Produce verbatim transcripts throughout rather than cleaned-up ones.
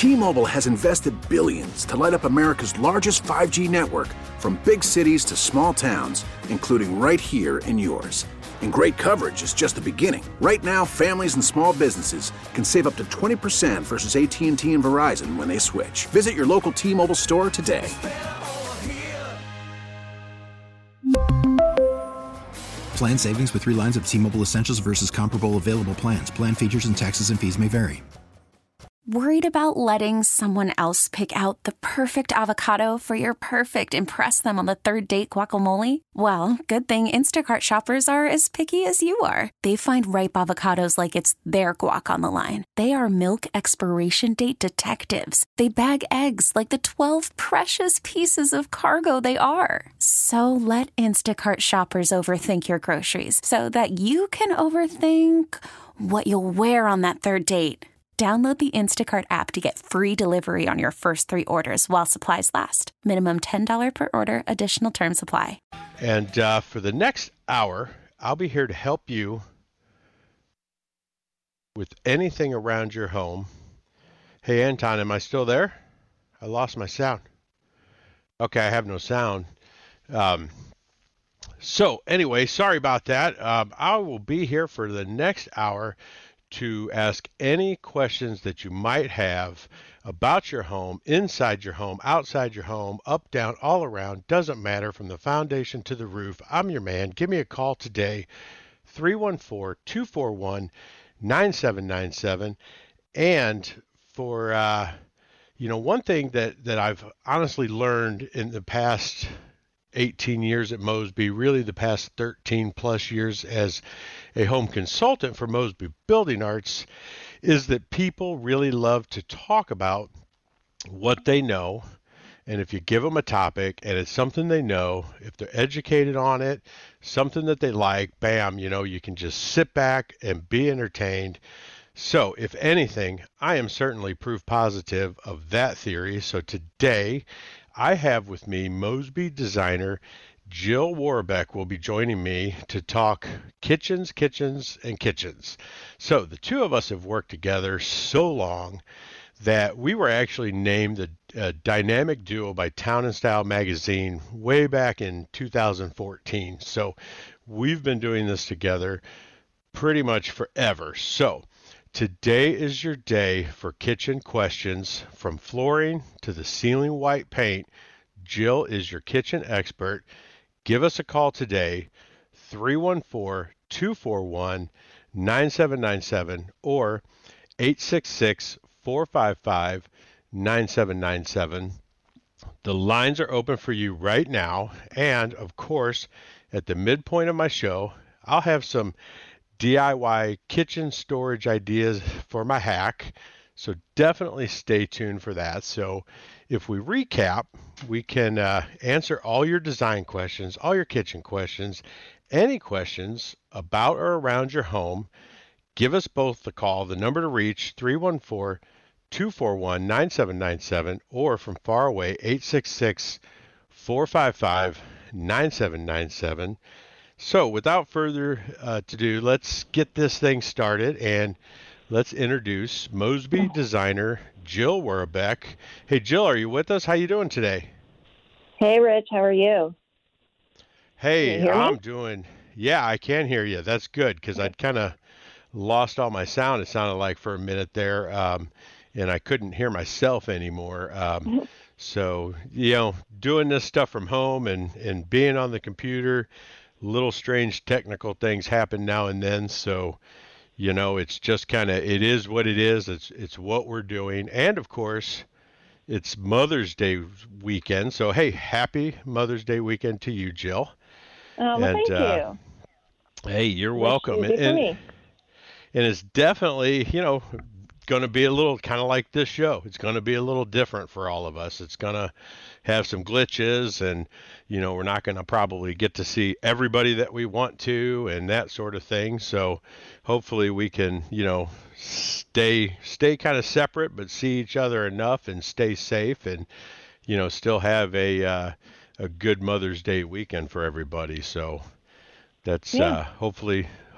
T-Mobile has invested billions to light up America's largest five G network, from big cities to small towns, including right here in yours. And great coverage is just the beginning. Right now, families and small businesses can save up to twenty percent versus A T and T and Verizon when they switch. Visit your local T-Mobile store today. Plan savings with three lines of T-Mobile Essentials versus comparable available plans. Plan features and taxes and fees may vary. Worried about letting someone else pick out the perfect avocado for your perfect impress them on the third date guacamole? Well, good thing Instacart shoppers are as picky as you are. They find ripe avocados like it's their guac on the line. They are milk expiration date detectives. They bag eggs like the twelve precious pieces of cargo they are. So let Instacart shoppers overthink your groceries so that you can overthink what you'll wear on that third date. Download the Instacart app to get free delivery on your first three orders while supplies last. Minimum ten dollars per order. Additional terms apply. And uh, for the next hour, I'll be here to help you with anything around your home. Hey, Anton, am I still there? I lost my sound. Okay, I have no sound. Um, so anyway, sorry about that. Um, I will be here for the next hour to ask any questions that you might have about your home, inside your home, outside your home, up, down, all around. Doesn't matter, from the foundation to the roof. I'm your man. Give me a call today, three one four, two four one, nine seven nine seven. And for, uh, you know, one thing that, that I've honestly learned in the past eighteen years at Mosby, really the past thirteen plus years as a home consultant for Mosby Building Arts, is that people really love to talk about what they know. And if you give them a topic and it's something they know, if they're educated on it, something that they like, bam, you know, you can just sit back and be entertained. So if anything, I am certainly proof positive of that theory. So today I have with me Mosby designer Jill Warbeck will be joining me to talk kitchens, kitchens, and kitchens. So the two of us have worked together so long that we were actually named the uh, Dynamic Duo by Town and Style magazine way back in two thousand fourteen. So we've been doing this together pretty much forever. So today is your day for kitchen questions, from flooring to the ceiling white paint. Jill is your kitchen expert. Give us a call today, three one four, two four one, nine seven nine seven or eight six six, four five five, nine seven nine seven. The lines are open for you right now. And of course, at the midpoint of my show, I'll have some D I Y kitchen storage ideas for my hack. So definitely stay tuned for that. So if we recap, we can uh, answer all your design questions, all your kitchen questions, any questions about or around your home. Give us both the call. The number to reach, three one four, two four one, nine seven nine seven, or from far away, eight six six, four five five, nine seven nine seven. So without further uh, ado, let's get this thing started and let's introduce Mosby designer Jill Warbeck. Hey, Jill, are you with us? How you doing today? Hey, Rich. How are you? Hey, I'm doing, yeah, I can hear you. That's good, because I'd kind of lost all my sound, it sounded like, for a minute there, um, and I couldn't hear myself anymore. Um, so, you know, doing this stuff from home and, and being on the computer, little strange technical things happen now and then. So, you know, it's just kind of, it is what it is. It's it's what we're doing. And of course, it's Mother's Day weekend. So, hey, happy Mother's Day weekend to you, Jill. Oh, well, and, thank uh, you. Hey, you're That's welcome. easy And, for and, me. and it's definitely, you know, going to be a little kind of like this show. It's going to be a little different for all of us. It's going to have some glitches, and, you know, we're not going to probably get to see everybody that we want to and that sort of thing. So hopefully we can, you know, stay, stay kind of separate, but see each other enough and stay safe, and, you know, still have a, uh, a good Mother's Day weekend for everybody. So that's, Yeah. uh, hopefully,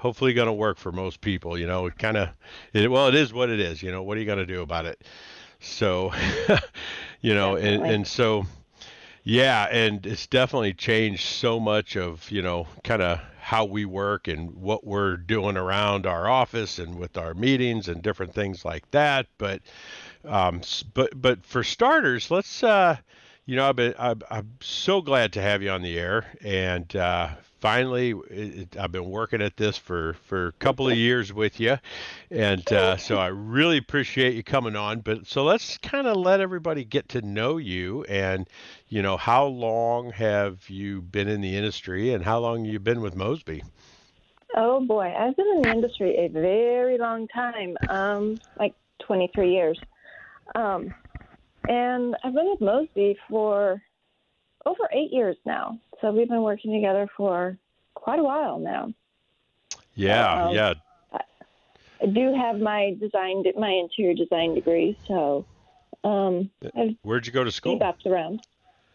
hopefully going to work for most people. You know, it kind of, it, well, it is what it is. You know, what are you going to do about it? So, you know, and, and so, yeah, and it's definitely changed so much of, you know, kind of how we work and what we're doing around our office and with our meetings and different things like that. But, um, but, but for starters, let's, uh, you know, I've been, I'm, I'm so glad to have you on the air, and uh, finally, it, I've been working at this for, for a couple of years with you, and uh, so I really appreciate you coming on. But so let's kind of let everybody get to know you, and you know, how long have you been in the industry, and how long have you been with Mosby? Oh boy, I've been in the industry a very long time, um, like twenty-three years. Um, And I've been with Mosby for over eight years now. So we've been working together for quite a while now. Yeah, um, yeah. I, I do have my design, my interior design degree. So um, I've where'd you go to school? Bopped around.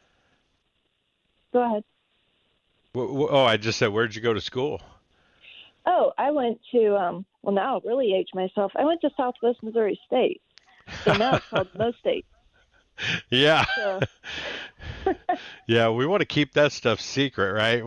Go ahead. Oh, I just said, where'd you go to school? Oh, I went to, um, well, now I'll really age myself. I went to Southwest Missouri State. So now it's called Mo State. Yeah. So. Yeah, we want to keep that stuff secret, right?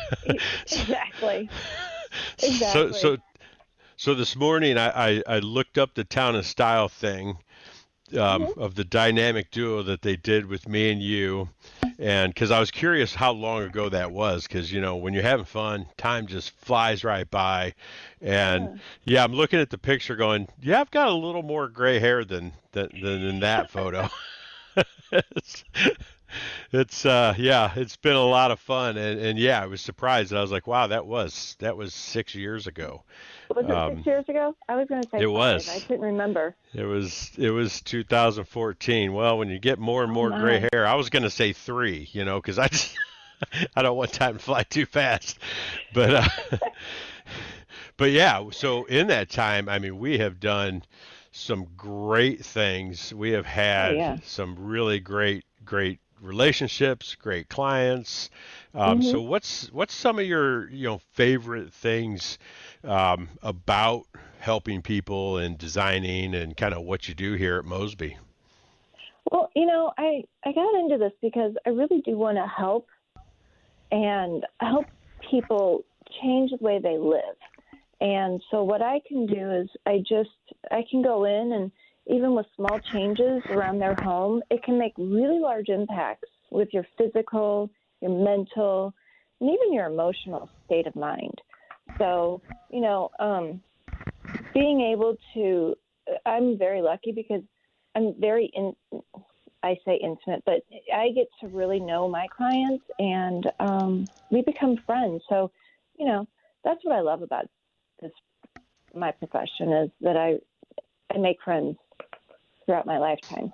Exactly. Exactly. So, so, so this morning I, I, I looked up the Town and Style thing um, mm-hmm. of the dynamic duo that they did with me and you, and because I was curious how long ago that was, because you know when you're having fun, time just flies right by, and yeah, yeah I'm looking at the picture, going, yeah, I've got a little more gray hair than than, than in that photo. it's, it's uh yeah it's been a lot of fun, and, and yeah I was surprised, and I was like, wow, that was that was six years ago. Was it um, six years ago? I was going to say it five. was I couldn't remember. It was it was two thousand fourteen. Well, when you get more and more oh, gray hair, I was going to say three, you know, because I just I don't want time to fly too fast, but uh, but yeah, so in that time, I mean, we have done some great things. We have had oh, yeah. some really great, great relationships, great clients. Um, mm-hmm. So what's what's some of your you know favorite things um, about helping people and designing and kind of what you do here at Mosby? Well, you know, I, I got into this because I really do want to help and help people change the way they live. And so what I can do is I just, I can go in, and even with small changes around their home, it can make really large impacts with your physical, your mental, and even your emotional state of mind. So, you know, um, being able to, I'm very lucky because I'm very, in, I say intimate, but I get to really know my clients, and um, we become friends. So, you know, that's what I love about this, my profession, is that I, I make friends throughout my lifetime.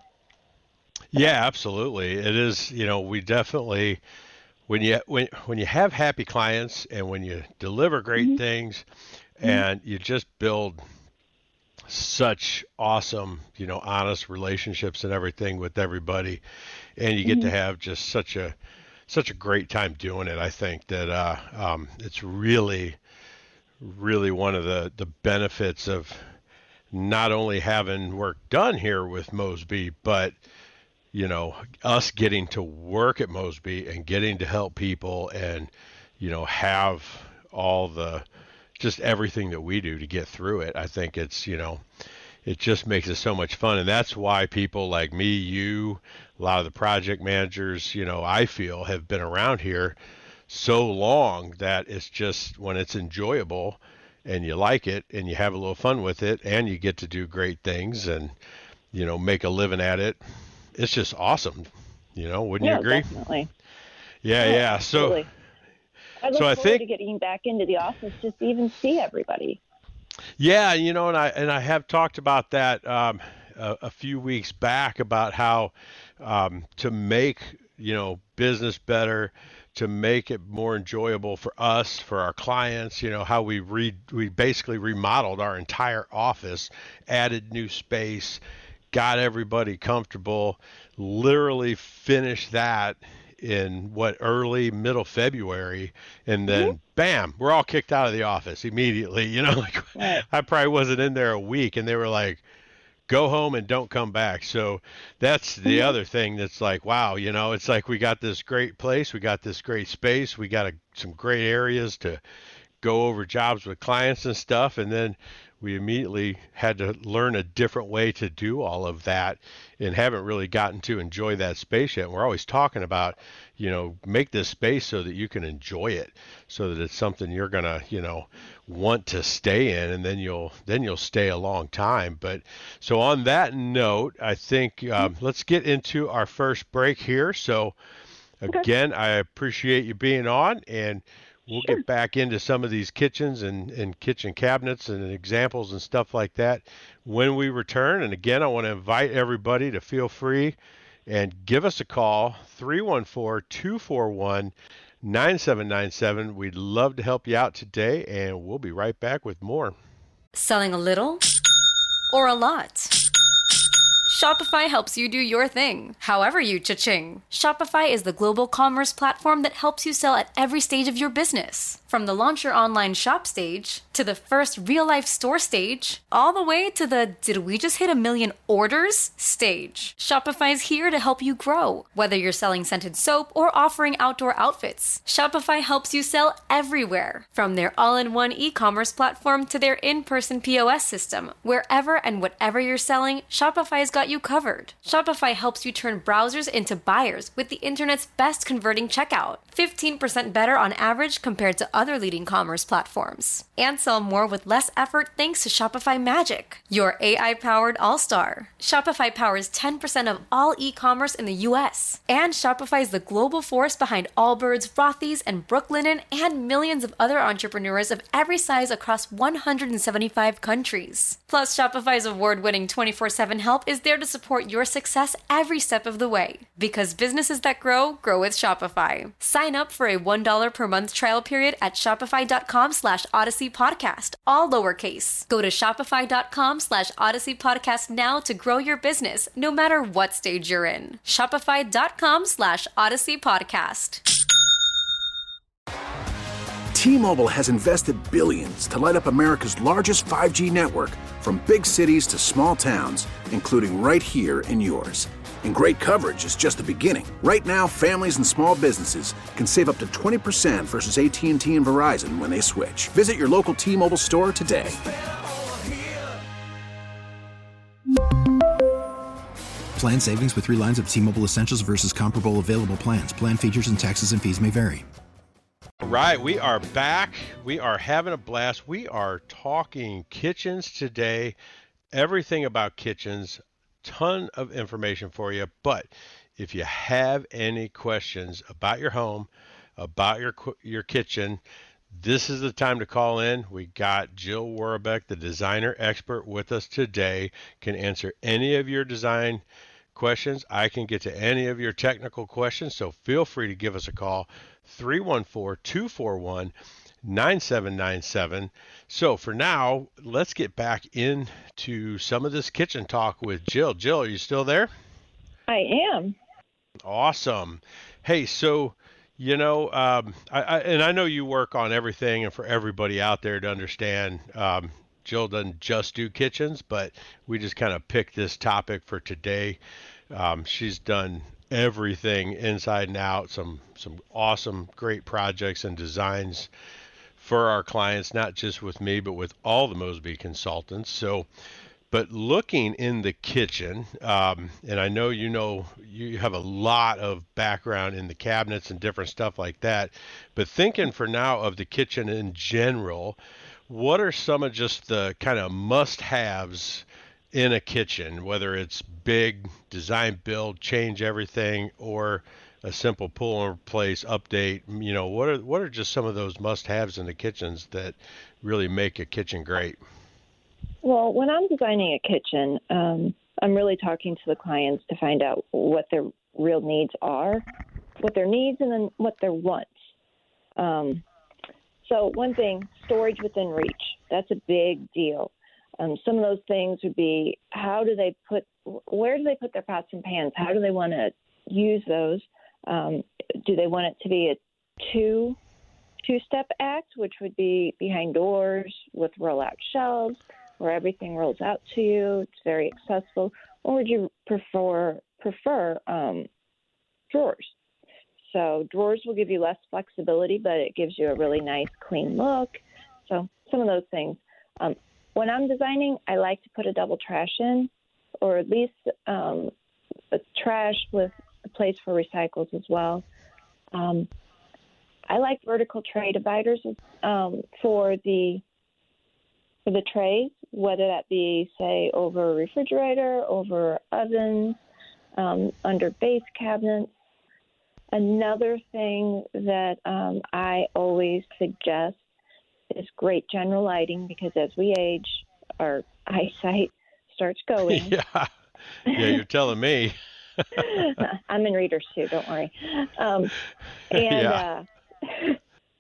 Yeah, absolutely. It is, you know, we definitely, when you, when, when you have happy clients and when you deliver great mm-hmm. things and mm-hmm. you just build such awesome, you know, honest relationships and everything with everybody, and you get mm-hmm. to have just such a, such a great time doing it. I think that, uh, um, it's really, really one of the, the benefits of not only having work done here with Mosby, but, you know, us getting to work at Mosby and getting to help people and, you know, have all the, just everything that we do to get through it. I think it's, you know, it just makes it so much fun. And that's why people like me, you, a lot of the project managers, you know, I feel have been around here so long that it's just, when it's enjoyable and you like it and you have a little fun with it and you get to do great things and, you know, make a living at it, it's just awesome. You know, wouldn't yeah, you agree? Definitely. Yeah, yeah. yeah. So, I look so forward I think to getting back into the office just to even see everybody. Yeah, you know, and I and I have talked about that um, a, a few weeks back about how um, to make, you know, business better, to make it more enjoyable for us, for our clients, you know, how we re we basically remodeled our entire office, added new space, got everybody comfortable, literally finished that in what, early, middle February, and then Mm-hmm. bam, we're all kicked out of the office immediately. You know, like Right. I probably wasn't in there a week, and they were like, go home and don't come back. So that's the Mhm. other thing that's like, wow, you know, it's like we got this great place, we got this great space, we got a, some great areas to go over jobs with clients and stuff, and then we immediately had to learn a different way to do all of that and haven't really gotten to enjoy that space yet. We're always talking about, you know, make this space so that you can enjoy it, so that it's something you're going to, you know, want to stay in, and then you'll then you'll stay a long time. But so on that note, I think um, let's get into our first break here. So again, I appreciate you being on, and we'll Sure. get back into some of these kitchens and, and kitchen cabinets and examples and stuff like that when we return. And again, I want to invite everybody to feel free and give us a call, three one four, two four one, nine seven nine seven. We'd love to help you out today, and we'll be right back with more. Selling a little or a lot? Shopify helps you do your thing, however you cha-ching. Shopify is the global commerce platform that helps you sell at every stage of your business. From the launch your online shop stage, to the first real-life store stage, all the way to the did we just hit a million orders stage. Shopify's here to help you grow. Whether you're selling scented soap or offering outdoor outfits, Shopify helps you sell everywhere. From their all-in-one e-commerce platform to their in-person P O S system, wherever and whatever you're selling, Shopify's got you covered. Shopify helps you turn browsers into buyers with the internet's best converting checkout, fifteen percent better on average compared to other leading commerce platforms. And sell more with less effort thanks to Shopify Magic, your A I-powered all-star. Shopify powers ten percent of all e-commerce in the U S. And Shopify is the global force behind Allbirds, Rothy's, and Brooklinen, and millions of other entrepreneurs of every size across one hundred seventy-five countries. Plus, Shopify's award-winning twenty-four seven help is there to support your success every step of the way. Because businesses that grow, grow with Shopify. Sign up for a one dollar per month trial period at shopify.com slash Odyssey Podcast, all lowercase. Go to shopify.com slash Odyssey Podcast now to grow your business, no matter what stage you're in. Shopify.com slash Odyssey Podcast. T-Mobile has invested billions to light up America's largest five G network, from big cities to small towns, including right here in yours. And great coverage is just the beginning. Right now, families and small businesses can save up to twenty percent versus A T and T and Verizon when they switch. Visit your local T-Mobile store today. Plan savings with three lines of T-Mobile Essentials versus comparable available plans. Plan features and taxes and fees may vary. All right, we are back. We are having a blast. We are talking kitchens today, everything about kitchens, ton of information for you. But if you have any questions about your home, about your your kitchen, this is the time to call in. We got Jill Worobeck, the designer expert, with us today, can answer any of your design questions. I can get to any of your technical questions, so feel free to give us a call, three one four, two four one, nine seven nine seven. So for now, let's get back into some of this kitchen talk with Jill. Jill, are you still there? I am. Awesome. Hey, so, you know, um, I, I, and I know you work on everything, and for everybody out there to understand, um, Jill doesn't just do kitchens, but we just kind of picked this topic for today. Um, she's done everything inside and out, some some awesome, great projects and designs for our clients, not just with me, but with all the Mosby consultants. So, but looking in the kitchen, um, and I know you know you have a lot of background in the cabinets and different stuff like that, but thinking for now of the kitchen in general, what are some of just the kind of must-haves in a kitchen, whether it's big design build, change everything, or a simple pull and replace update? You know, what are what are just some of those must-haves in the kitchens that really make a kitchen great? Well, when I'm designing a kitchen, um, I'm really talking to the clients to find out what their real needs are, what their needs, and then what their wants. Um, so one thing, storage within reach. That's a big deal. Um, some of those things would be, how do they put, where do they put their pots and pans? How do they want to use those? Um, do they want it to be a two two-step act, which would be behind doors with roll-out shelves where everything rolls out to you? It's very accessible. Or would you prefer prefer um, drawers? So drawers will give you less flexibility, but it gives you a really nice, clean look. So some of those things. Um, when I'm designing, I like to put a double trash in, or at least um, a trash with a place for recycles as well. Um, I like vertical tray dividers um, for the for the trays, whether that be, say, over a refrigerator, over ovens, um, under base cabinets. Another thing that um, I always suggest is great general lighting, because as we age, our eyesight starts going. Yeah, yeah, you're telling me. I'm in readers too, don't worry. Um, and Yeah. uh,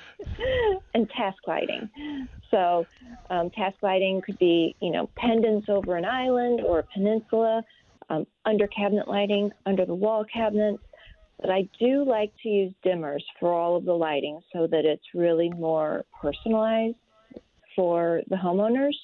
and task lighting. So um, task lighting could be, you know, pendants over an island or a peninsula, um, under cabinet lighting, under the wall cabinets. But I do like to use dimmers for all of the lighting so that it's really more personalized for the homeowners.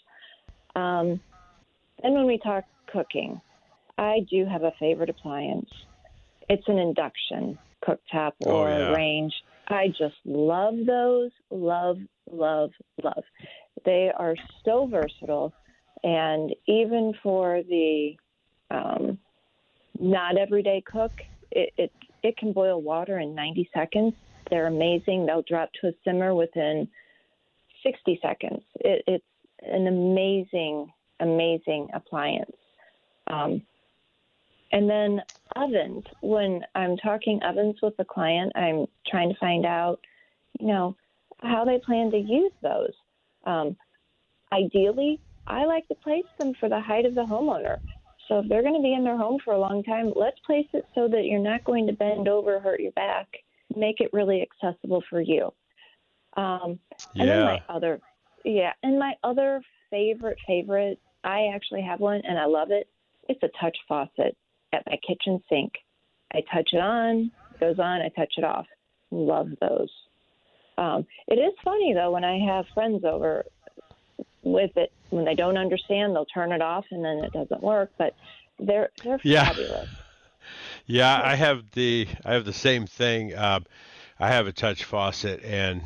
Um, and when we talk cooking, I do have a favorite appliance. It's an induction cooktop or Oh, yeah. range. I just love those. Love, love, love. They are so versatile. And even for the um, not everyday cook, it, it it can boil water in ninety seconds. They're amazing. They'll drop to a simmer within sixty seconds. It, it's an amazing, amazing appliance. Um, and then ovens. When I'm talking ovens with the client, I'm trying to find out, you know, how they plan to use those. Um, ideally, I like to place them for the height of the homeowner. So if they're going to be in their home for a long time, let's place it so that you're not going to bend over, hurt your back, make it really accessible for you. Um, and then Yeah. my other, yeah, and my other favorite, favorite, I actually have one and I love it. It's a touch faucet at my kitchen sink. I touch it on, it goes on, I touch it off. Love those. Um, it is funny, though, when I have friends over with it, when they don't understand, they'll turn it off and then it doesn't work, but they're they're Yeah. fabulous. Yeah, I have the I have the same thing. Um, I have a touch faucet, and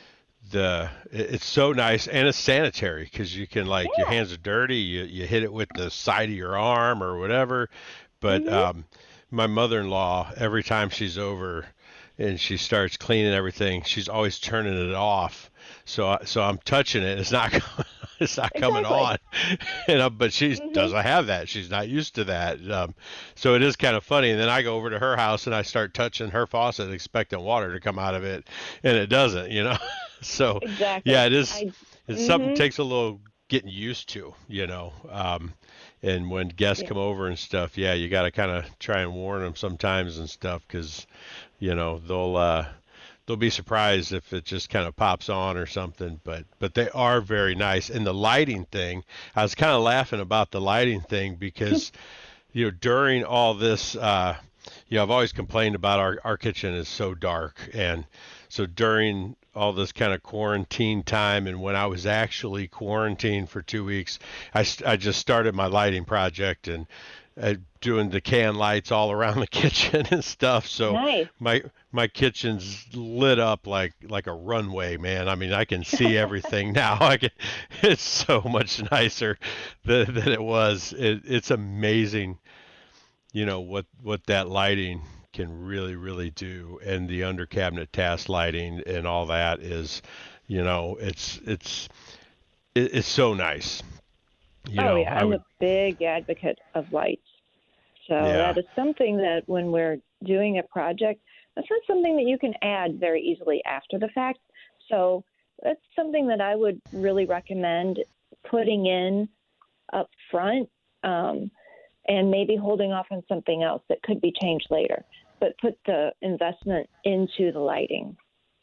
the it- it's so nice, and it's sanitary because you can, like, your Yeah. hands are dirty, you you hit it with the side of your arm or whatever. But Mhm. um, my mother-in-law, every time she's over and she starts cleaning everything, she's always turning it off. So I- so I'm touching it. It's not it's not coming Exactly. on. You know, but she Mhm. doesn't have that. She's not used to that. Um, so it is kind of funny. And then I go over to her house and I start touching her faucet, expecting water to come out of it, and it doesn't. You know. So Exactly. yeah, it is. I, It's something Mhm. takes a little getting used to. You know. Um, and when guests Yeah. come over and stuff, yeah, you got to kind of try and warn them sometimes and stuff, because you know they'll uh, they'll be surprised if it just kind of pops on or something. But but they are very nice. And the lighting thing, I was kind of laughing about the lighting thing because you know during all this, uh, you know, I've always complained about our our kitchen is so dark, and so during all this kind of quarantine time, and when I was actually quarantined for two weeks, I, st- I just started my lighting project and uh, doing the can lights all around the kitchen and stuff. So Nice. my my kitchen's lit up like like a runway, man. I mean, I can see everything now. I can, it's so much nicer than, than it was. It, it's amazing, you know, what what that lighting can really really do, and the under cabinet task lighting and all that is, you know, it's it's it, it's so nice. You oh, know, yeah. I I'm would, a big advocate of lights. So Yeah. that is something that when we're doing a project, that's not something that you can add very easily after the fact. So that's something that I would really recommend putting in up front, um, and maybe holding off on something else that could be changed later. But put the investment into the lighting.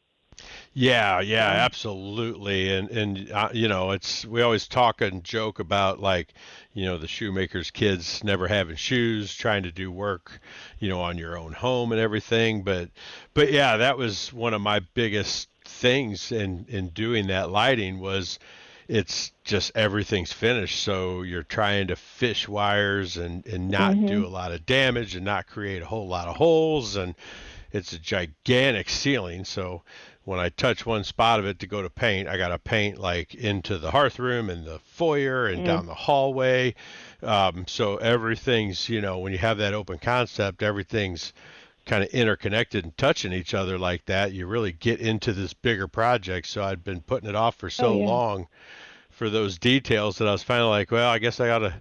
Yeah, yeah, So, absolutely. And and uh, you know, it's we always talk and joke about like, you know, the shoemaker's kids never having shoes, trying to do work, you know, on your own home and everything. But but yeah, that was one of my biggest things in in doing that lighting was it's just everything's finished. So you're trying to fish wires and and not hmm do a lot of damage and not create a whole lot of holes. And it's a gigantic ceiling, so when I touch one spot of it to go to paint, I got to paint like into the hearth room and the foyer and mm, down the hallway. Um, so everything's, you know, when you have that open concept, everything's kind of interconnected and touching each other like that. You really get into this bigger project. So I'd been putting it off for oh so yeah. long for those details that I was finally like, well, I guess I got to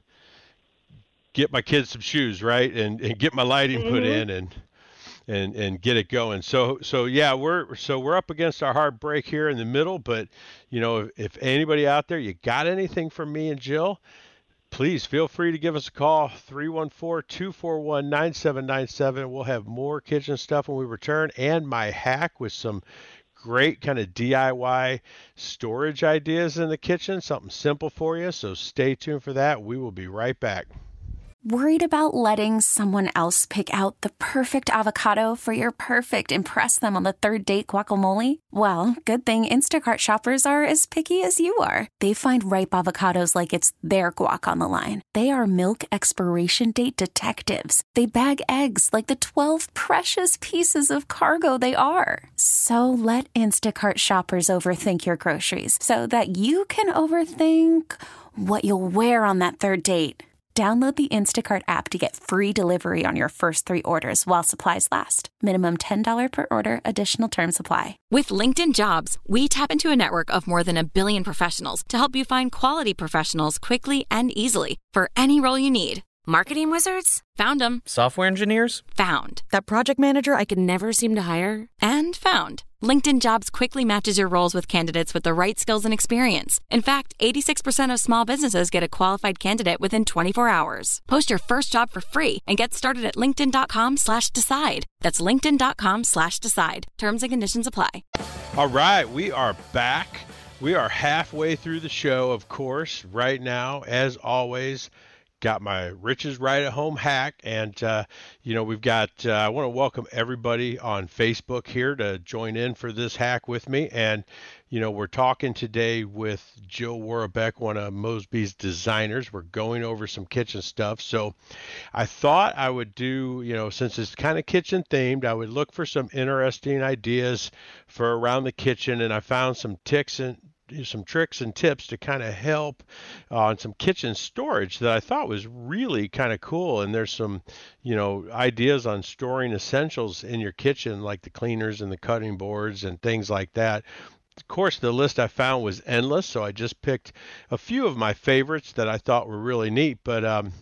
get my kids some shoes, right? And, and get my lighting put hmm in and and and get it going. So so yeah, we're so we're up against our hard break here in the middle, but you know, if, if anybody out there, you got anything from me and Jill, please feel free to give us a call, three one four, two four one, nine seven nine seven. We'll have more kitchen stuff when we return and my hack with some great kind of D I Y storage ideas in the kitchen, something simple for you. So stay tuned for that. We will be right back. Worried about letting someone else pick out the perfect avocado for your perfect impress them on the third date guacamole? Well, good thing Instacart shoppers are as picky as you are. They find ripe avocados like it's their guac on the line. They are milk expiration date detectives. They bag eggs like the twelve precious pieces of cargo they are. So let Instacart shoppers overthink your groceries so that you can overthink what you'll wear on that third date. Download the Instacart app to get free delivery on your first three orders while supplies last. Minimum ten dollars per order. Additional terms apply. With LinkedIn Jobs, we tap into a network of more than a billion professionals to help you find quality professionals quickly and easily for any role you need. Marketing wizards? Found them. Software engineers? Found. That project manager I could never seem to hire? And found. LinkedIn Jobs quickly matches your roles with candidates with the right skills and experience. In fact, eighty-six percent of small businesses get a qualified candidate within twenty-four hours. Post your first job for free and get started at linkedin.com slash decide. That's linkedin.com slash decide. Terms and conditions apply. All right, we are back. We are halfway through the show, of course, right now, as always. Got my Riches Right at Home hack, and uh, you know, we've got uh, I want to welcome everybody on Facebook here to join in for this hack with me. And you know, we're talking today with Jill Warbeck, one of Mosby's designers. We're going over some kitchen stuff. So I thought I would do, you know, since it's kind of kitchen themed, I would look for some interesting ideas for around the kitchen, and I found some ticks and some tricks and tips to kind of help uh, on some kitchen storage that I thought was really kind of cool. And there's some, you know, ideas on storing essentials in your kitchen, like the cleaners and the cutting boards and things like that. Of course, the list I found was endless, so I just picked a few of my favorites that I thought were really neat. But um,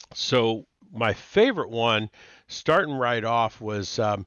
so my favorite one, starting right off, was um,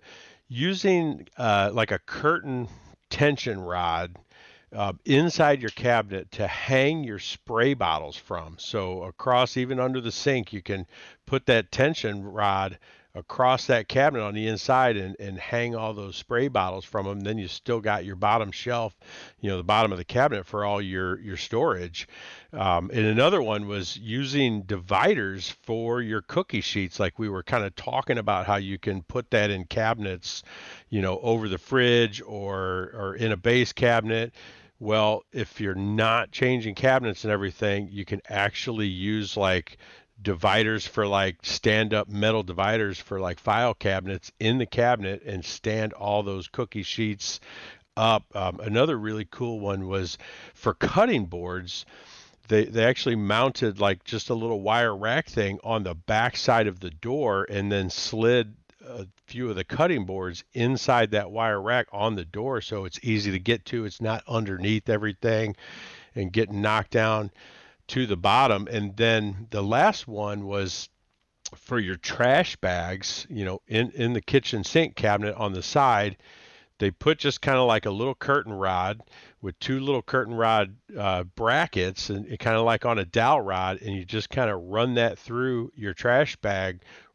using uh, like a curtain tension rod Uh, inside your cabinet to hang your spray bottles from. So across, even under the sink, you can put that tension rod across that cabinet on the inside and, and hang all those spray bottles from them. Then you still got your bottom shelf, you know, the bottom of the cabinet for all your, your storage. Um, and another one was using dividers for your cookie sheets. Like we were kind of talking about how you can put that in cabinets, you know, over the fridge or, or in a base cabinet. Well, if you're not changing cabinets and everything, you can actually use like dividers for like stand-up metal dividers for like file cabinets in the cabinet and stand all those cookie sheets up. Um, another really cool one was for cutting boards. They, they actually mounted like just a little wire rack thing on the back side of the door and then slid a few of the cutting boards inside that wire rack on the door, so it's easy to get to. It's not underneath everything and getting knocked down to the bottom. And then the last one was for your trash bags, you know, in, in the kitchen sink cabinet on the side. They put just kind of like a little curtain rod with two little curtain rod uh, brackets, and kind of like on a dowel rod, and you just kind of run that through your trash bag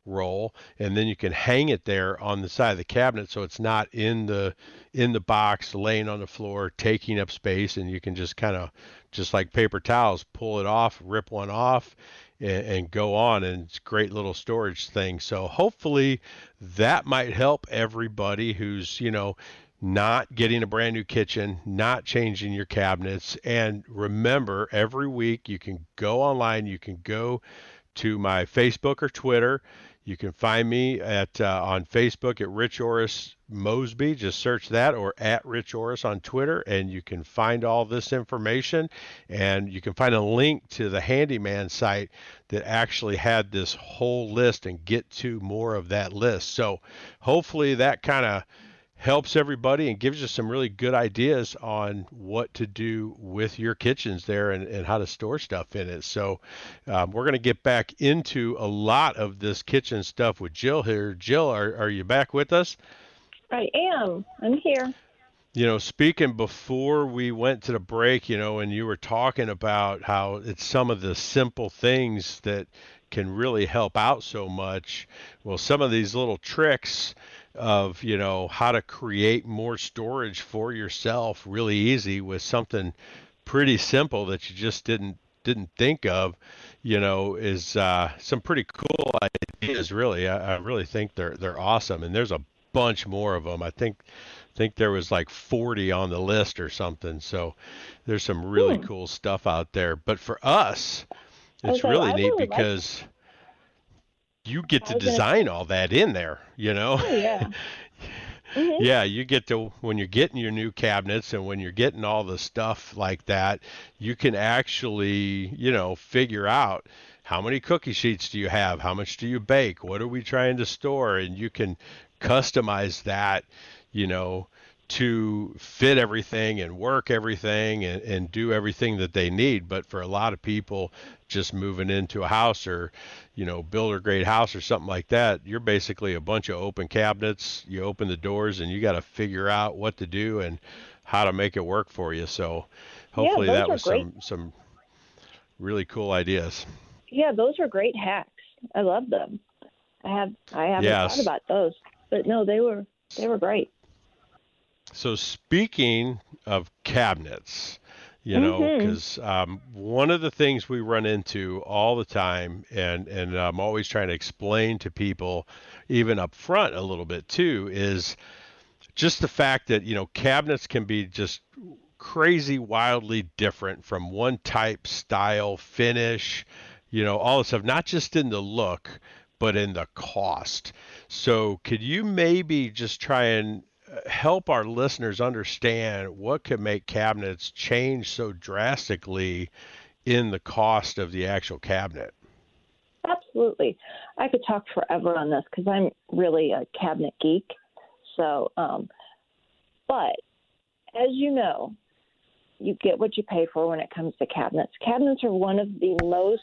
roll, and then you can hang it there on the side of the cabinet so it's not in the in the box laying on the floor taking up space, and you can just kind of, just like paper towels, pull it off, rip one off, and, and go on. And it's a great little storage thing. So hopefully that might help everybody who's, you know, not getting a brand new kitchen, not changing your cabinets. And remember, every week you can go online, you can go to my Facebook or Twitter. You can find me at uh, on Facebook at Rich Orris Mosby. Just search that, or at Rich Orris on Twitter, and you can find all this information. And you can find a link to the handyman site that actually had this whole list, and get to more of that list. So hopefully that kind of helps everybody and gives you some really good ideas on what to do with your kitchens there, and, and how to store stuff in it. So um, we're going to get back into a lot of this kitchen stuff with Jill here. Jill, are, are you back with us? I am. I'm here. You know, speaking before we went to the break, you know, and you were talking about how it's some of the simple things that can really help out so much. Well, some of these little tricks of, you know, how to create more storage for yourself really easy with something pretty simple that you just didn't didn't think of, you know, is uh, some pretty cool ideas. Really, I, I really think they're they're awesome, and there's a bunch more of them. I think think there was like forty on the list or something. So there's some really hmm. cool stuff out there. But for us, it's okay, really I neat really because like- you get to design all that in there, you know? Oh, yeah. Mm-hmm. Yeah, you get to, when you're getting your new cabinets and when you're getting all the stuff like that, you can actually, you know, figure out how many cookie sheets do you have? How much do you bake? What are we trying to store? And you can customize that, you know, to fit everything and work everything and, and do everything that they need. But for a lot of people just moving into a house, or, you know, builder grade house or something like that, you're basically a bunch of open cabinets. You open the doors and you got to figure out what to do and how to make it work for you. So hopefully yeah, that was great. some, some really cool ideas. Yeah, those are great hacks. I love them. I have, I haven't yes. thought about those, but no, they were, they were great. So speaking of cabinets, you know, because mm-hmm. um, one of the things we run into all the time, and, and I'm always trying to explain to people, even up front a little bit too, is just the fact that, you know, cabinets can be just crazy, wildly different from one type, style, finish, you know, all this stuff, not just in the look, but in the cost. So could you maybe just try and help our listeners understand what could make cabinets change so drastically in the cost of the actual cabinet? Absolutely. I could talk forever on this because I'm really a cabinet geek. So, um, but as you know, you get what you pay for when it comes to cabinets. Cabinets are one of the most,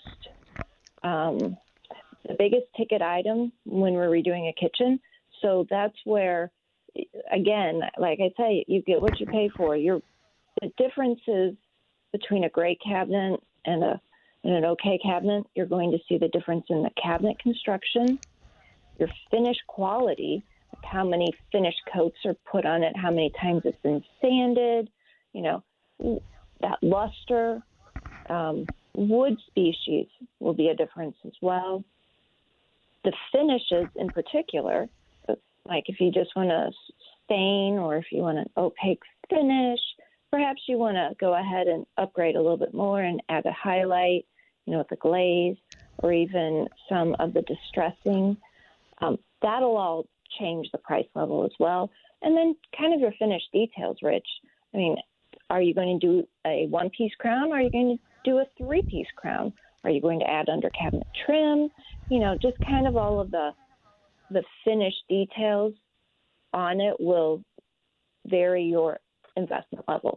um, the biggest ticket item when we're redoing a kitchen. So that's where, again, like I say, you get what you pay for. You're, the differences between a great cabinet and a and an okay cabinet, you're going to see the difference in the cabinet construction, your finish quality, like how many finish coats are put on it, how many times it's been sanded, you know, that luster, um, wood species will be a difference as well. The finishes in particular, like if you just want to stain or if you want an opaque finish, perhaps you want to go ahead and upgrade a little bit more and add a highlight, you know, with a glaze or even some of the distressing. Um, that'll all change the price level as well. And then kind of your finished details, Rich. I mean, are you going to do a one-piece crown? Or are you going to do a three-piece crown? Are you going to add under cabinet trim? You know, just kind of all of the the finished details on it will vary your investment level.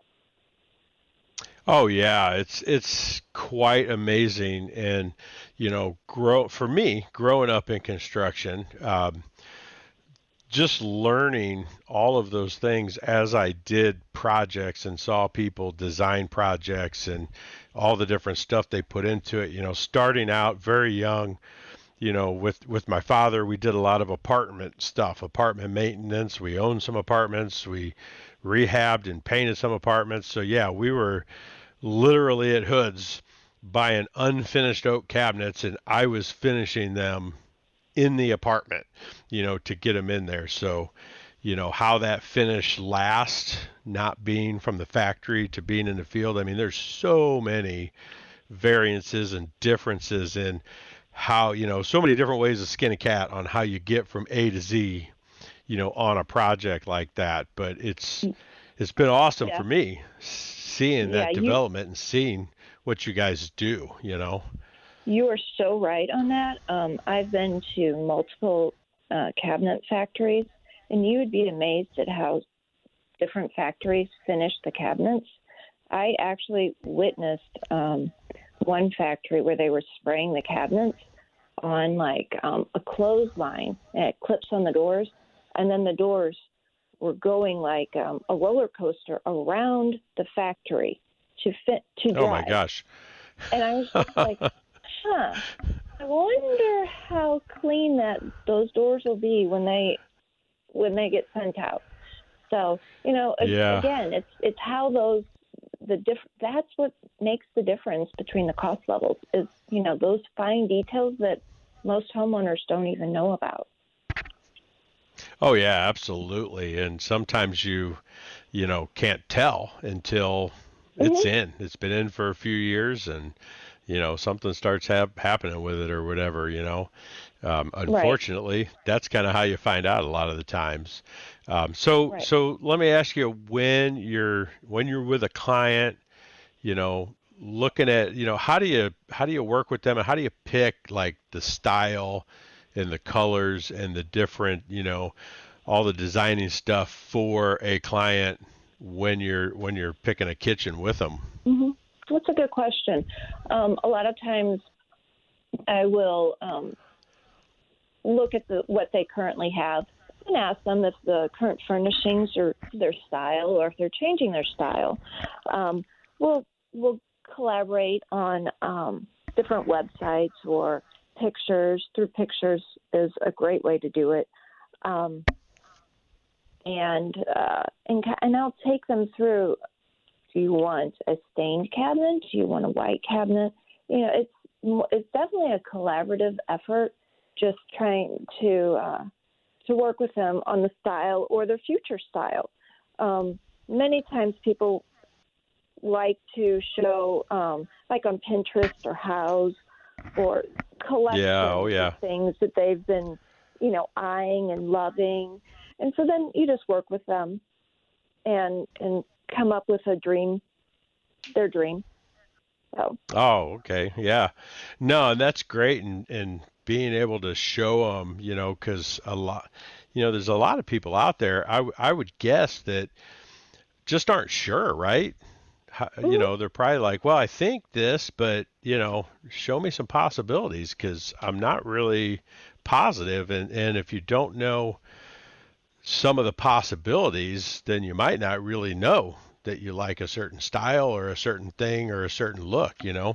Oh yeah, it's it's quite amazing, and you know, grow for me growing up in construction, um, just learning all of those things as I did projects and saw people design projects and all the different stuff they put into it. You know, starting out very young, you know, with, with my father, we did a lot of apartment stuff, apartment maintenance. We owned some apartments. We rehabbed and painted some apartments. So yeah, we were literally at Hood's buying unfinished oak cabinets, and I was finishing them in the apartment, you know, to get them in there. So, you know, how that finish lasts, not being from the factory to being in the field. I mean, there's so many variances and differences in how, you know, so many different ways to skin a cat on how you get from A to Z, you know, on a project like that. But it's, it's been awesome yeah. for me seeing that yeah, development you, and seeing what you guys do, you know. You are so right on that. Um, I've been to multiple uh, cabinet factories, and you would be amazed at how different factories finish the cabinets. I actually witnessed um, one factory where they were spraying the cabinets on like um, a clothesline, and it clips on the doors, and then the doors were going like um, a roller coaster around the factory to fit to dry. Oh my gosh! And I was just like, huh. I wonder how clean that those doors will be when they when they get sent out. So, you know, yeah. again, it's it's how those the diff, that's what makes the difference between the cost levels is, you know, those fine details that most homeowners don't even know about. Oh yeah, absolutely. And sometimes you, you know, can't tell until it's mm-hmm. in. It's been in for a few years, and you know, something starts hap- happening with it or whatever, you know. Um, unfortunately, right. that's kind of how you find out a lot of the times. Um, so, right. so let me ask you, when you're when you're with a client, you know, looking at, you know, how do you how do you work with them, and how do you pick like the style and the colors and the different, you know, all the designing stuff for a client when you're when you're picking a kitchen with them? Mm-hmm. That's a good question. Um, a lot of times, I will. Um, look at the, what they currently have and ask them if the current furnishings are their style or if they're changing their style. Um, we'll, we'll collaborate on um, different websites or pictures. Through pictures is a great way to do it. Um, and, uh, and, and I'll take them through, do you want a stained cabinet? Do you want a white cabinet? You know, it's, it's definitely a collaborative effort, just trying to uh, to work with them on the style or their future style. Um, many times people like to show, um, like on Pinterest or Houzz, or collections yeah, oh, yeah. of things that they've been, you know, eyeing and loving. And so then you just work with them and and come up with a dream, their dream. So. Oh, okay. Yeah. No, and that's great. And, and being able to show them, you know, because a lot, you know, there's a lot of people out there, I, w- I would guess that just aren't sure, right? How, mm-hmm. You know, they're probably like, well, I think this, but, you know, show me some possibilities, because I'm not really positive. And, and if you don't know some of the possibilities, then you might not really know that you like a certain style or a certain thing or a certain look, you know?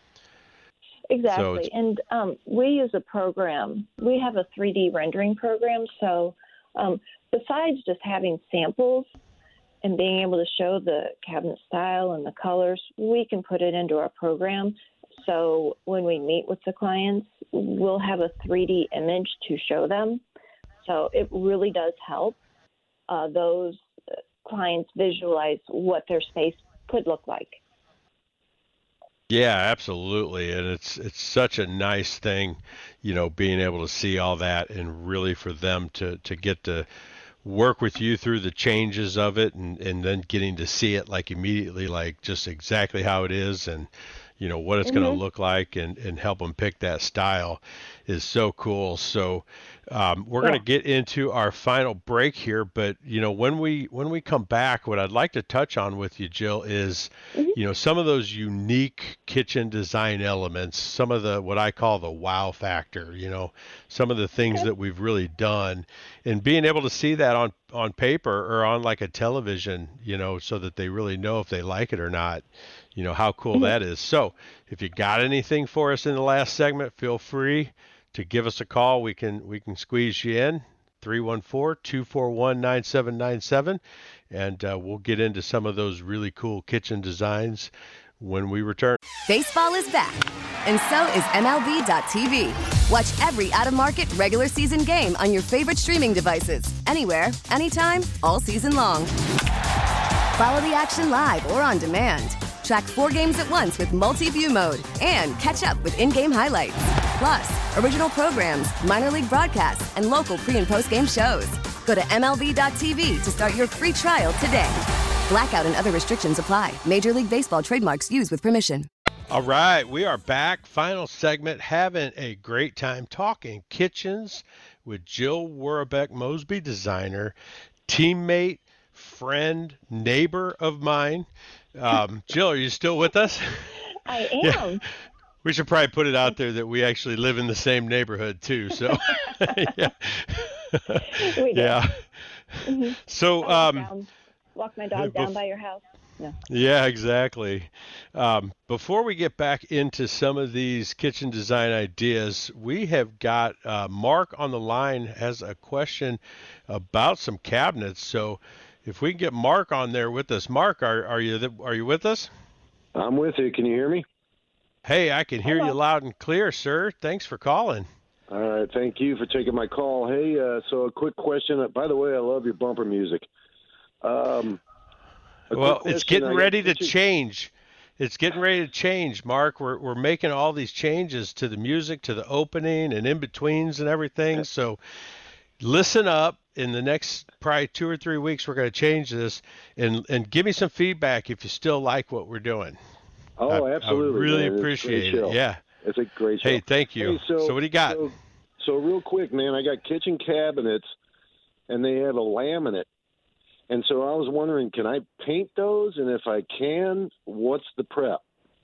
Exactly. So and um, we use a program. We have a three D rendering program. So um, besides just having samples and being able to show the cabinet style and the colors, we can put it into our program. So when we meet with the clients, we'll have a three D image to show them. So it really does help uh, those clients visualize what their space could look like. Yeah, absolutely. And it's it's such a nice thing, you know, being able to see all that, and really for them to, to get to work with you through the changes of it, and, and then getting to see it like immediately, like just exactly how it is, and, you know, what it's mm-hmm. going to look like, and, and help them pick that style is so cool. So um, we're yeah. going to get into our final break here, but, you know, when we when we come back, what I'd like to touch on with you, Jill, is, mm-hmm. you know, some of those unique kitchen design elements, some of the, what I call the wow factor, you know, some of the things okay. that we've really done, and being able to see that on, on paper or on like a television, you know, so that they really know if they like it or not. You know, how cool mm-hmm. that is. So if you got anything for us in the last segment, feel free to give us a call. We can we can squeeze you in, three one four, two four one, nine seven nine seven, and uh, we'll get into some of those really cool kitchen designs when we return. Baseball is back, and so is M L B dot T V. Watch every out-of-market regular season game on your favorite streaming devices, anywhere, anytime, all season long. Follow the action live or on demand. Track four games at once with multi-view mode and catch up with in-game highlights. Plus, original programs, minor league broadcasts, and local pre- and post-game shows. Go to M L B dot T V to start your free trial today. Blackout and other restrictions apply. Major League Baseball trademarks used with permission. All right, we are back. Final segment, having a great time talking kitchens with Jill Worobeck Mosby, designer, teammate, friend, neighbor of mine. Um, Jill, are you still with us? I am. Yeah. We should probably put it out there that we actually live in the same neighborhood too. So, yeah. We do. Yeah. Mm-hmm. So, um, walk my dog yeah, down bef- by your house. No. Yeah, exactly. Um, before we get back into some of these kitchen design ideas, we have got uh, Mark on the line has a question about some cabinets. So if we can get Mark on there with us. Mark, are, are you th- are you with us? I'm with you. Can you hear me? Hey, I can hear Hello. you loud and clear, sir. Thanks for calling. All right. Thank you for taking my call. Hey, uh, so a quick question. By the way, I love your bumper music. Um, a Well, quick it's question. getting I ready got to kitchen- change. It's getting ready to change, Mark. We're we're making all these changes to the music, to the opening and in betweens and everything. So listen up. In the next probably two or three weeks, we're going to change this, and and give me some feedback if you still like what we're doing. Oh, I- absolutely. I really man. It's a great appreciate it. show. Yeah. It's a great show. Hey, thank you. Hey, so, So what do you got? So, so real quick, man, I got kitchen cabinets, and they have a laminate. And so I was wondering, can I paint those? And if I can, what's the prep?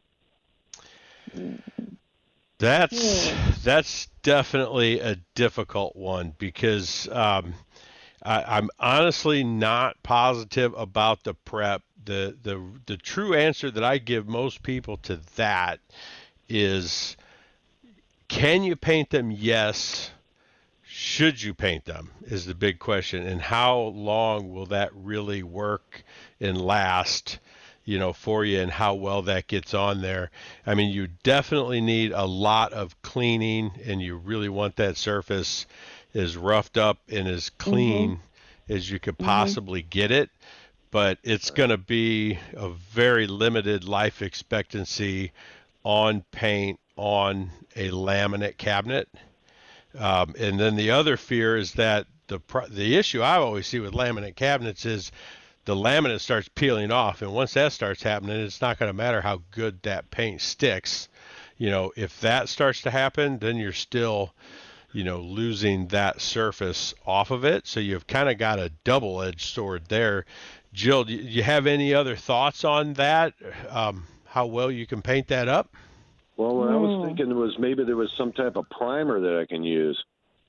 That's that's definitely a difficult one because um, I, I'm honestly not positive about the prep. The the the true answer that I give most people to that is, can you paint them? Yes. Should you paint them is the big question, and how long will that really work and last, you know, for you, and how well that gets on there. I mean, you definitely need a lot of cleaning, and you really want that surface as roughed up and as clean mm-hmm. as you could possibly mm-hmm. get it. But it's going to be a very limited life expectancy on paint on a laminate cabinet. Um, and then the other fear is that the the issue I always see with laminate cabinets is the laminate starts peeling off, and once that starts happening, it's not going to matter how good that paint sticks. You know, if that starts to happen, then you're still, you know, losing that surface off of it. So you've kind of got a double-edged sword there. Jill, do you have any other thoughts on that? Um, how well you can paint that up? Well, what I was thinking was maybe there was some type of primer that I can use.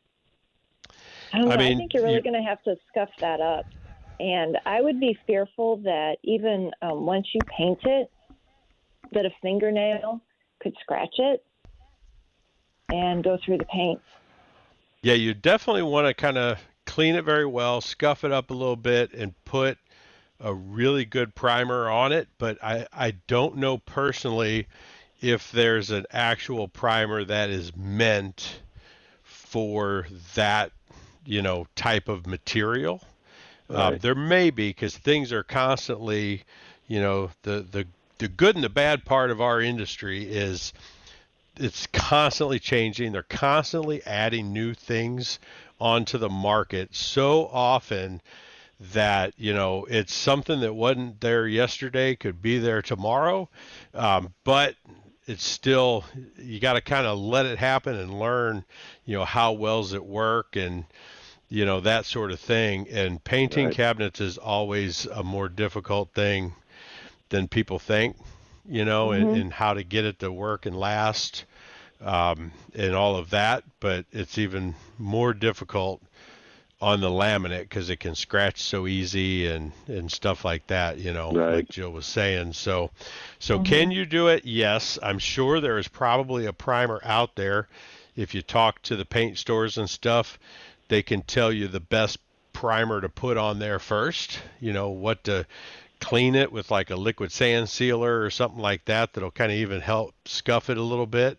I don't know. I I, mean, think you're really you- going to have to scuff that up. And I would be fearful that even um, once you paint it, that a fingernail could scratch it and go through the paint. Yeah, you definitely want to kind of clean it very well, scuff it up a little bit, and put a really good primer on it. But I, I don't know personally if there's an actual primer that is meant for that, you know, type of material. Right. Um, there may be, because things are constantly, you know, the, the, the good and the bad part of our industry is it's constantly changing. They're constantly adding new things onto the market so often that, you know, it's something that wasn't there yesterday could be there tomorrow. Um, but it's still, you got to kind of let it happen and learn, you know, how well does it work and, you know, that sort of thing. And painting Right. cabinets is always a more difficult thing than people think, you know, mm-hmm. and, and how to get it to work and last, um, and all of that. But it's even more difficult on the laminate because it can scratch so easy and, and stuff like that, you know, Right. like Jill was saying. So, so Mhm. can you do it? Yes. I'm sure there is probably a primer out there. if you talk to the paint stores and stuff, they can tell you the best primer to put on there first, you know, what to clean it with, like a liquid sand sealer or something like that that'll kind of even help scuff it a little bit,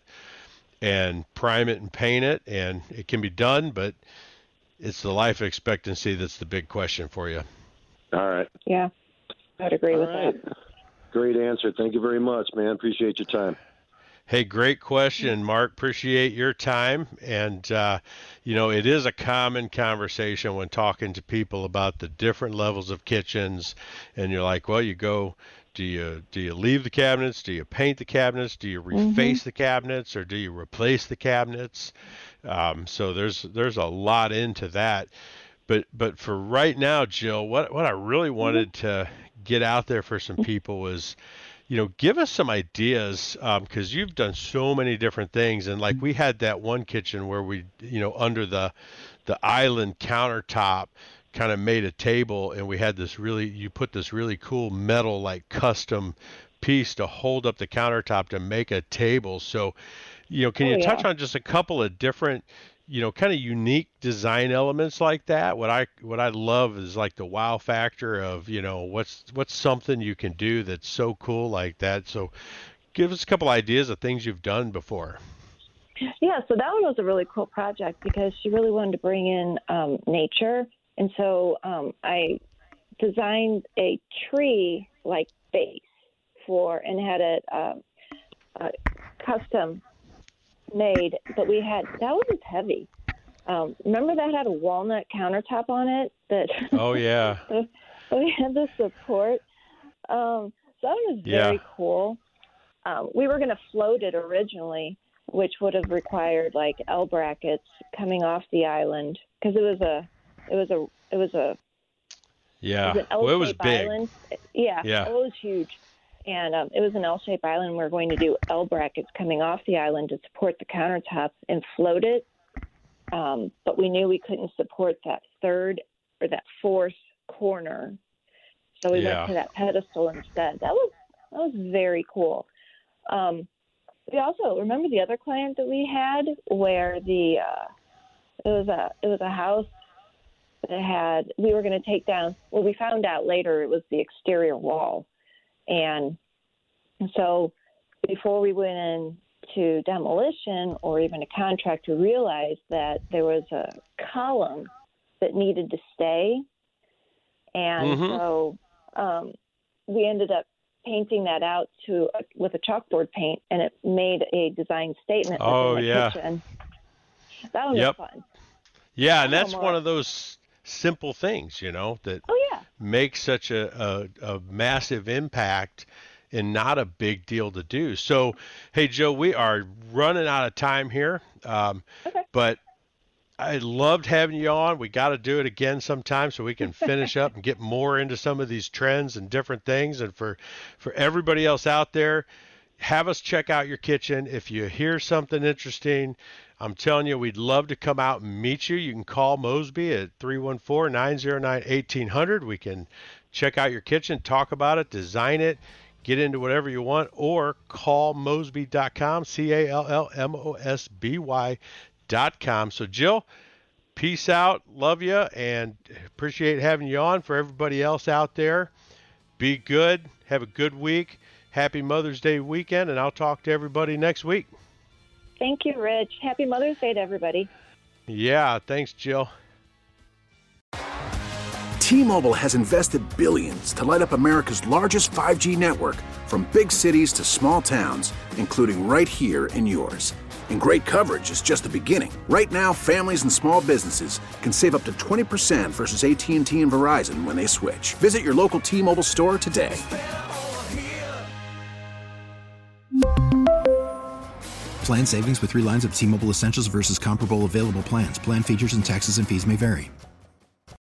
and prime it and paint it. And it can be done, but it's the life expectancy that's the big question for you. All right. Yeah, I'd agree All with right. that. Great answer. Thank you very much, man. Appreciate your time. Hey, great question, Mark. Appreciate your time. And, uh, you know, it is a common conversation when talking to people about the different levels of kitchens. And you're like, well, you go, do you do you leave the cabinets? Do you paint the cabinets? Do you reface Mm-hmm. the cabinets, or do you replace the cabinets? Um, so there's there's a lot into that. But but for right now, Jill, what what I really wanted to get out there for some people was, you know, give us some ideas, because um, you've done so many different things. And like we had that one kitchen where we, you know, under the the island countertop kind of made a table, and we had this really, you put this really cool metal like custom piece to hold up the countertop to make a table. So, you know, can Oh, you touch yeah. on just a couple of different, you know, kind of unique design elements like that? What I what I love is like the wow factor of, you know, what's what's something you can do that's so cool like that. So give us a couple ideas of things you've done before. Yeah, so that one was a really cool project because she really wanted to bring in um, nature. And so um, I designed a tree-like base for, and had it uh, uh, custom made, but we had, that was just heavy. Um, remember that had a walnut countertop on it? That Oh, yeah. we had the support. Um, so that was very Yeah. cool. Um, we were going to float it originally, which would have required like L brackets coming off the island, because it was a, it was a, it was a, Yeah. it was an L-shaped Well, it was big. island. Yeah, Yeah. it was huge. And um, it was an L-shaped island. We were going to do L brackets coming off the island to support the countertops and float it. Um, but we knew we couldn't support that third or that fourth corner. So we Yeah. went to that pedestal instead. That was that was very cool. Um, we also remember the other client that we had where the uh, it was a it was a house that had, we were going to take down, well, we found out later it was the exterior wall. And so before we went into demolition or even a contract, we realized that there was a column that needed to stay. And Mhm. so um, we ended up painting that out to with a chalkboard paint, and it made a design statement Oh, within the yeah. kitchen. That one Yep. was fun. Yeah, and Oh, that's Mark. one of those simple things, you know, that Oh, yeah. make such a, a, a massive impact and not a big deal to do. So, hey, Joe, we are running out of time here, um, Okay. but I loved having you on. We got to do it again sometime so we can finish up and get more into some of these trends and different things. And for, for everybody else out there, have us check out your kitchen. If you hear something interesting, I'm telling you, we'd love to come out and meet you. You can call Mosby at three one four, nine zero nine, eighteen hundred. We can check out your kitchen, talk about it, design it, get into whatever you want, or call mosby dot com, C A L L M O S B Y dot com. So, Jill, peace out. Love you and appreciate having you on. For everybody else out there, be good. Have a good week. Happy Mother's Day weekend, and I'll talk to everybody next week. Thank you, Rich. Happy Mother's Day to everybody. Yeah, thanks, Jill. T-Mobile has invested billions to light up America's largest five G network, from big cities to small towns, including right here in yours. And great coverage is just the beginning. Right now, families and small businesses can save up to twenty percent versus A T and T and Verizon when they switch. Visit your local T-Mobile store today. Plan savings with three lines of T-Mobile Essentials versus comparable available plans. Plan features and taxes and fees may vary.